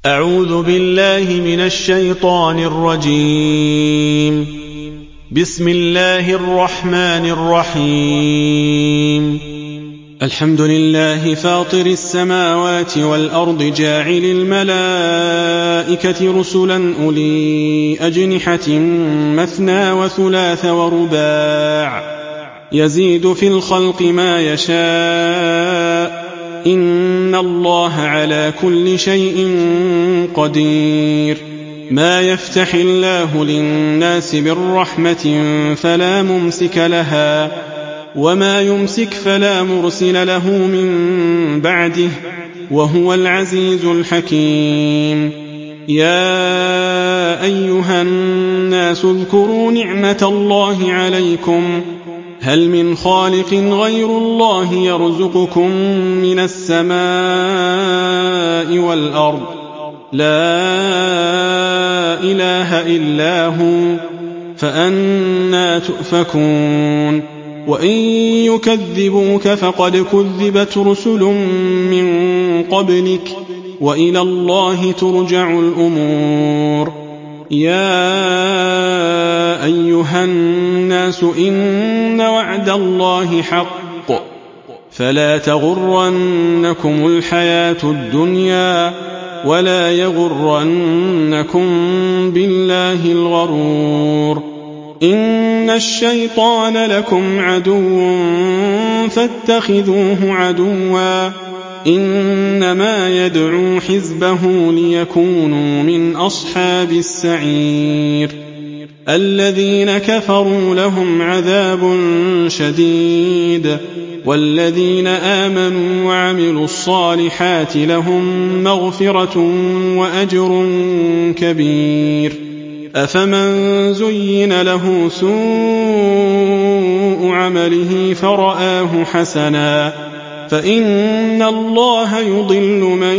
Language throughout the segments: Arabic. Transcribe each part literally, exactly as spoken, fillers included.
أعوذ بالله من الشيطان الرجيم. بسم الله الرحمن الرحيم. الحمد لله فاطر السماوات والأرض جاعل الملائكة رسلا أولي أجنحة مثنى وثلاث ورباع يزيد في الخلق ما يشاء إن الله على كل شيء قدير. ما يفتح الله للناس من رحمة فلا ممسك لها وما يمسك فلا مرسل له من بعده وهو العزيز الحكيم. يا أيها الناس اذكروا نعمة الله عليكم هل من خالق غير الله يرزقكم من السماء والأرض لا إله إلا هو فأنى تؤفكون. وإن يكذبوك فقد كذبت رسل من قبلك وإلى الله ترجع الأمور. يا أيها الناس إن وعد الله حق فلا تغرنكم الحياة الدنيا ولا يغرنكم بالله الغرور. إن الشيطان لكم عدو فاتخذوه عدوا إنما يدعو حزبه ليكونوا من أصحاب السعير. الذين كفروا لهم عذاب شديد والذين آمنوا وعملوا الصالحات لهم مغفرة وأجر كبير. أفمن زين له سوء عمله فرآه حسنا فإن الله يضل من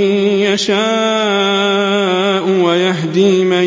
يشاء ويهدي من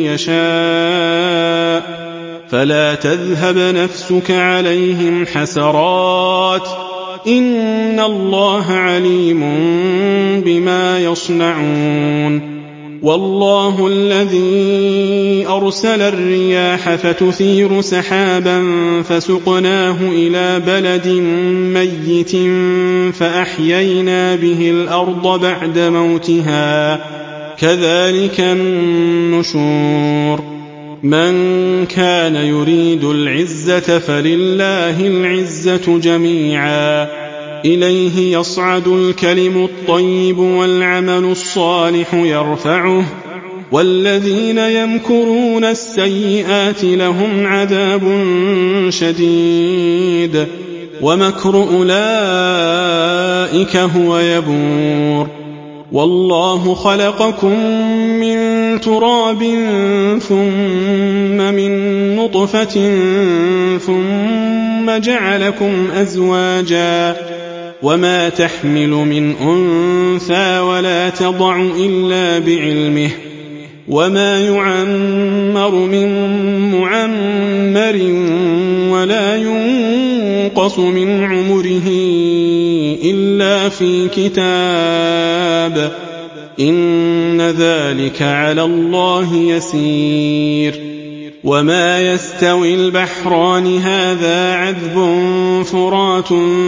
يشاء فلا تذهب نفسك عليهم حسرات إن الله عليم بما يصنعون. والله الذي أرسل الرياح فتثير سحابا فسقناه إلى بلد ميت فأحيينا به الأرض بعد موتها كذلك النشور. من كان يريد العزة فلله العزة جميعا إليه يصعد الكلم الطيب والعمل الصالح يرفعه والذين يمكرون السيئات لهم عذاب شديد ومكر أولئك هو يبور. والله خلقكم من تراب ثم من نطفة ثم جعلكم أزواجا وما تحمل من أنثى ولا تضع إلا بعلمه وما يعمر من معمر ولا ينقص من عمره إلا في كتاب إن ذلك على الله يسير. وما يستوي البحران هذا عذب فرات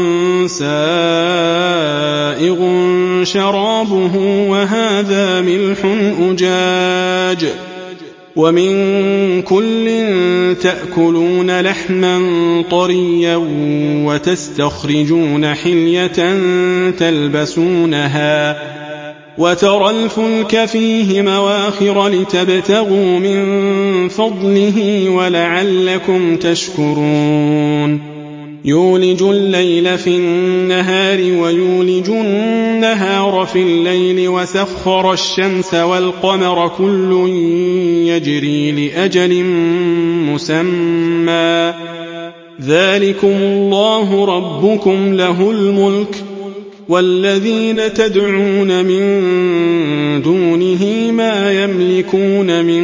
سائغ شرابه وهذا ملح أجاج ومن كل تأكلون لحما طريا وتستخرجون حلية تلبسونها وترى الفلك فيه مواخر لتبتغوا من فضله ولعلكم تشكرون. يولج الليل في النهار ويولج النهار في الليل وسخر الشمس والقمر كل يجري لأجل مسمى ذلكم الله ربكم له الملك والذين تدعون من دونه ما يملكون من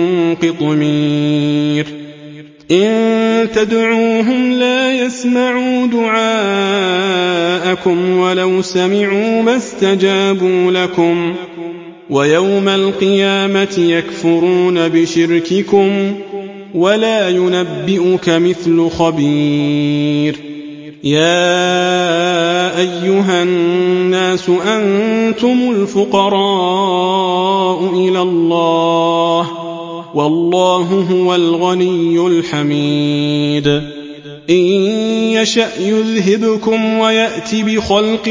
قطمير. إن تدعوهم لا يسمعوا دعاءكم ولو سمعوا ما استجابوا لكم ويوم القيامة يكفرون بشرككم ولا ينبئك مثل خبير. يا أيها الناس أنتم الفقراء إلى الله والله هو الغني الحميد. إن يشأ يذهبكم ويأت بخلق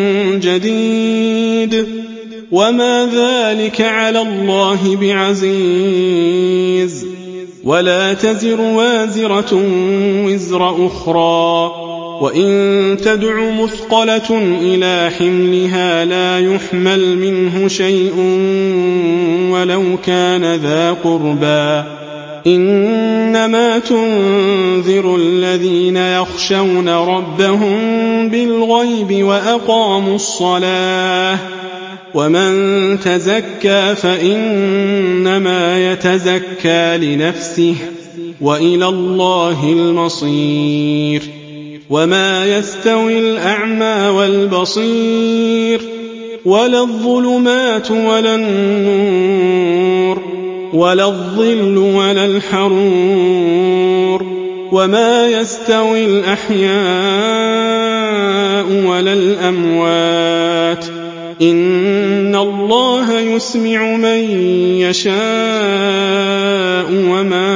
جديد وما ذلك على الله بعزيز. ولا تزر وازرة وزر أخرى وإن تدع مثقلة إلى حملها لا يحمل منه شيء ولو كان ذا قربى. إنما تنذر الذين يخشون ربهم بالغيب وأقاموا الصلاة ومن تزكى فإنما يتزكى لنفسه وإلى الله المصير. وما يستوي الأعمى والبصير ولا الظلمات ولا النور ولا الظل ولا الحرور وما يستوي الأحياء ولا الأموات. إن الله يسمع من يشاء وما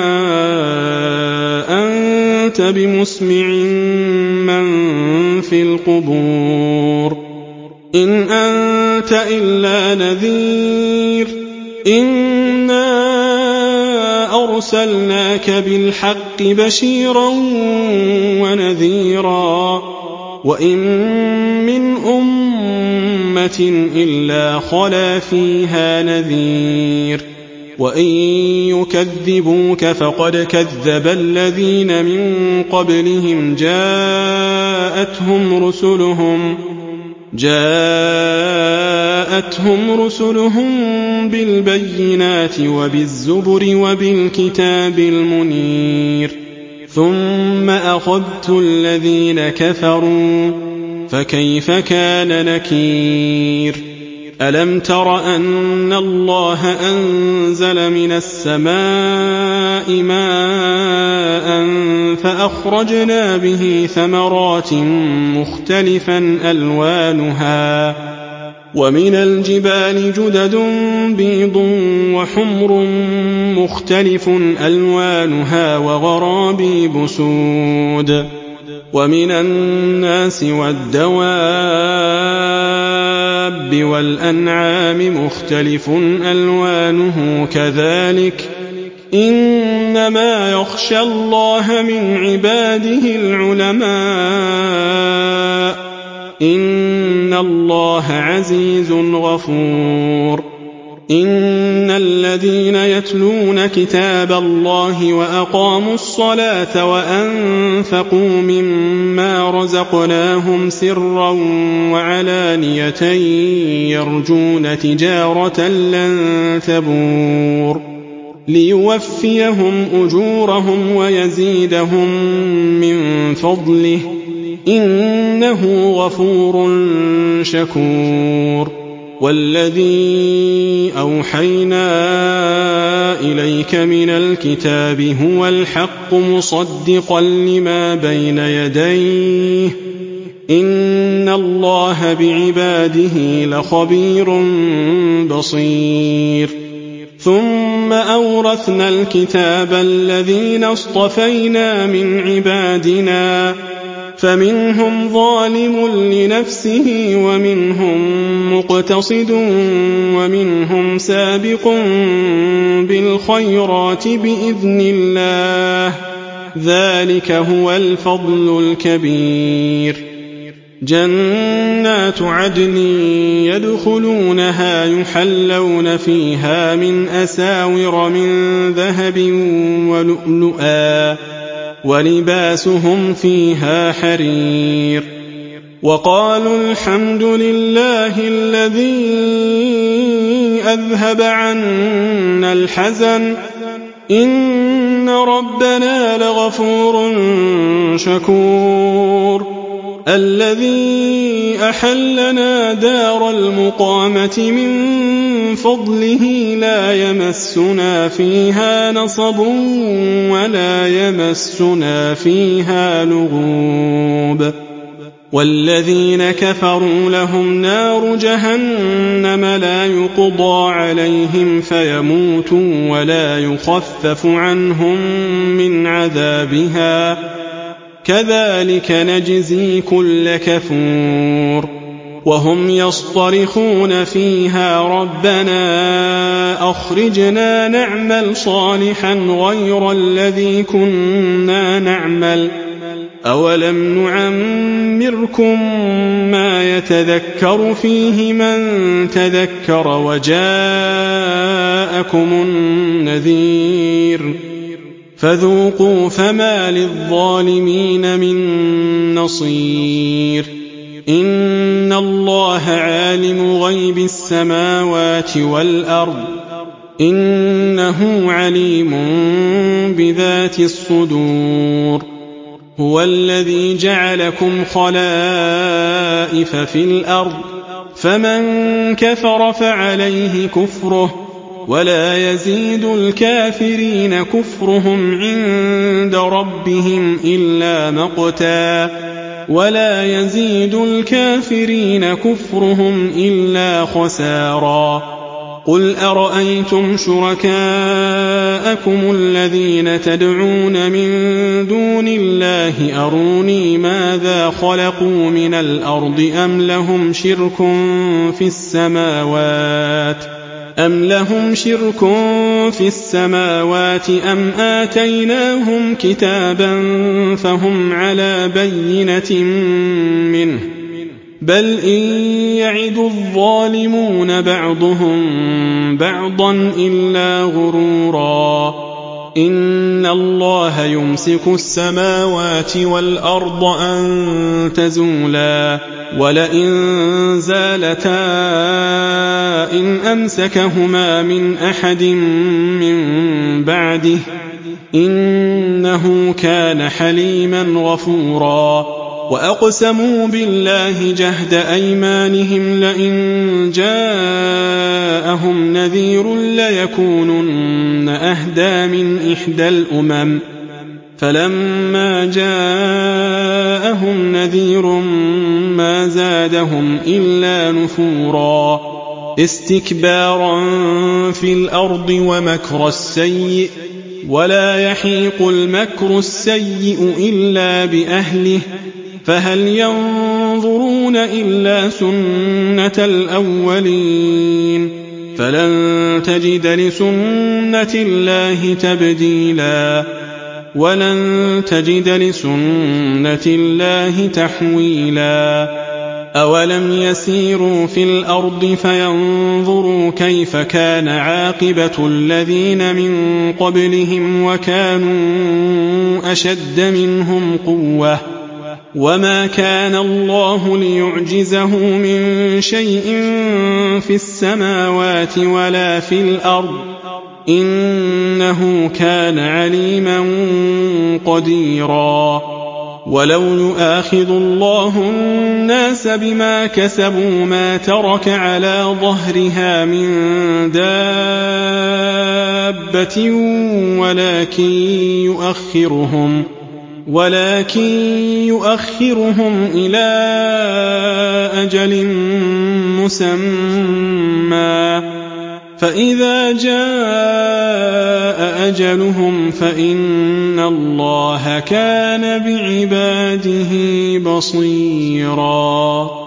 أنت بمسمع من في القبور. إن أنت إلا نذير. إنا أرسلناك بالحق بشيرا ونذيرا وإن من أمة إلا خلا فيها نذير. وإن يكذبوك فقد كذب الذين من قبلهم جاءتهم رسلهم جاءتهم رسلهم بالبينات وبالزبر وبالكتاب المنير ثم أخذت الذين كفروا فكيف كان نكير. ألم تر أن الله أنزل من السماء ماء فأخرجنا به ثمرات مختلفا ألوانها ومن الجبال جدد بيض وحمر مختلف ألوانها وغرابيب سود ومن الناس والدواب والأنعام مختلف ألوانه كذلك إنما يخشى الله من عباده العلماء إن الله عزيز غفور. إن الذين يتلون كتاب الله وأقاموا الصلاة وأنفقوا مما رزقناهم سرا وعلانية يرجون تجارة لن تبور ليوفيهم أجورهم ويزيدهم من فضله إنه غفور شكور. والذي أوحينا إليك من الكتاب هو الحق مصدقا لما بين يديه إن الله بعباده لخبير بصير. ثم أورثنا الكتاب الذين اصطفينا من عبادنا فمنهم ظالم لنفسه ومنهم مقتصد ومنهم سابق بالخيرات بإذن الله ذلك هو الفضل الكبير. جنات عدن يدخلونها يحلون فيها من أساور من ذهب ولؤلؤا ولباسهم فيها حرير. وقالوا الحمد لله الذي أذهب عنا الحزن إن ربنا لغفور شكور. الذي أحلنا دار المقامة من فضله لا يمسنا فيها نصب ولا يمسنا فيها لغوب والذين كفروا لهم نار جهنم لا يقضى عليهم فيموتوا ولا يخفف عنهم من عذابها كذلك نجزي كل كفور وهم يصطرخون فيها ربنا أخرجنا نعمل صالحا غير الذي كنا نعمل أولم نعمركم ما يتذكر فيه من تذكر وجاءكم النذير فذوقوا فما للظالمين من نصير إن الله عالم غيب السماوات والأرض إنه عليم بذات الصدور هو الذي جعلكم خلائف في الأرض فمن كفر فعليه كفره ولا يزيد الكافرين كفرهم عند ربهم إلا مقتا ولا يزيد الكافرين كفرهم إلا خسارا قل أرأيتم شركاءكم الذين تدعون من دون الله أروني ماذا خلقوا من الأرض أم لهم شرك في السماوات أم لهم شرك في السماوات أم آتيناهم كتابا فهم على بينة منه بل إن يعد الظالمون بعضهم بعضا إلا غرورا إن الله يمسك السماوات والأرض أن تزولا ولئن زالتا إن أمسكهما من أحد من بعده إنه كان حليما غفورا وأقسموا بالله جهد أيمانهم لئن جاءهم نذير ليكونن أهدى من إحدى الأمم فلما جاءهم نذير ما زادهم إلا نفورا استكبارا في الأرض ومكر السيء ولا يحيق المكر السيء إلا بأهله فهل ينظرون إلا سنة الأولين فلن تجد لسنة الله تبديلا ولن تجد لسنة الله تحويلا أولم يسيروا في الأرض فينظروا كيف كان عاقبة الذين من قبلهم وكانوا أشد منهم قوة وما كان الله ليعجزه من شيء في السماوات ولا في الأرض إنه كان عليما قديرا ولو يؤاخذ الله الناس بما كسبوا ما ترك على ظهرها من دابة ولكن يؤخرهم ولكن يؤخرهم إلى أجل مسمى فإذا جاء أجلهم فإن الله كان بعباده بصيراً